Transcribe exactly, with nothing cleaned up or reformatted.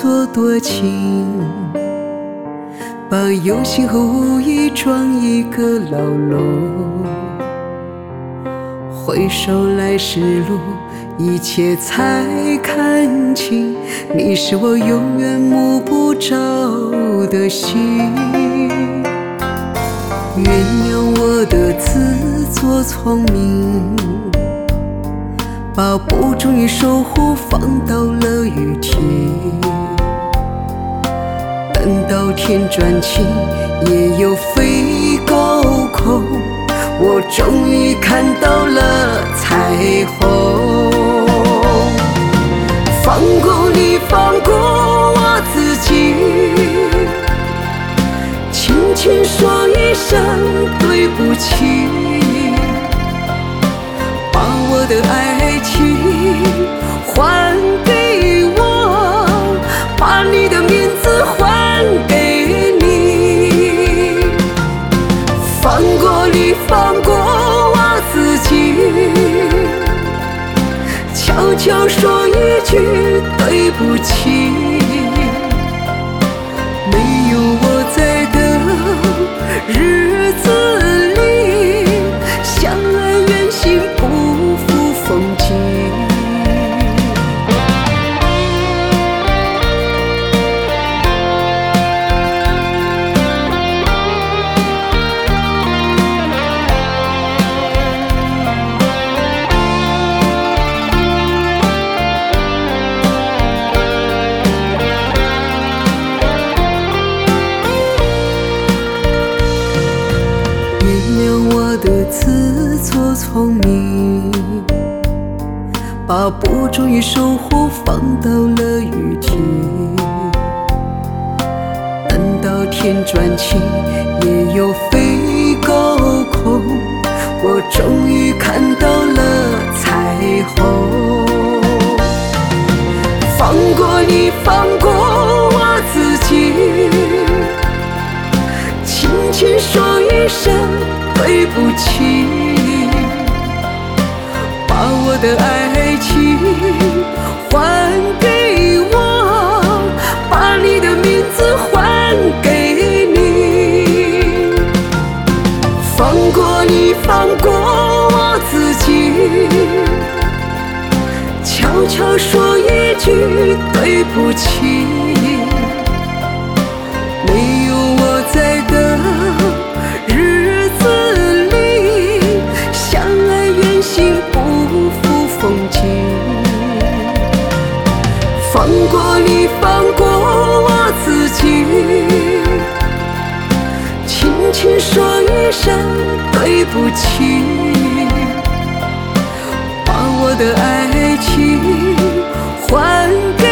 作多情，把有心和无意装一个牢笼。回首来时路，一切才看清，你是我永远摸不着的心。原谅我的自作聪明，把不忠于守护放到了雨天。等到天转晴，也有飞高空，我终于看到了彩虹。放过你，放过我自己，轻轻说一声对不起，把我的爱情还给我，把你的面子还给你。放过你，放过我自己，悄悄说一句对不起，没有我在的日子里，相爱远行不负风景。的自作聪明，把不忠于守护放到了雨天。等到天转晴，也有飞高空，我终于看到了彩虹。放过你，放过我自己，轻轻说一声对不起，把我的爱情还给我，把你的名字还给你。放过你，放过我自己，悄悄说一句对不起，没有我在的日子里，相爱远行不负风景。放过你，放过我自己，轻轻说一声对不起，把我的爱情还给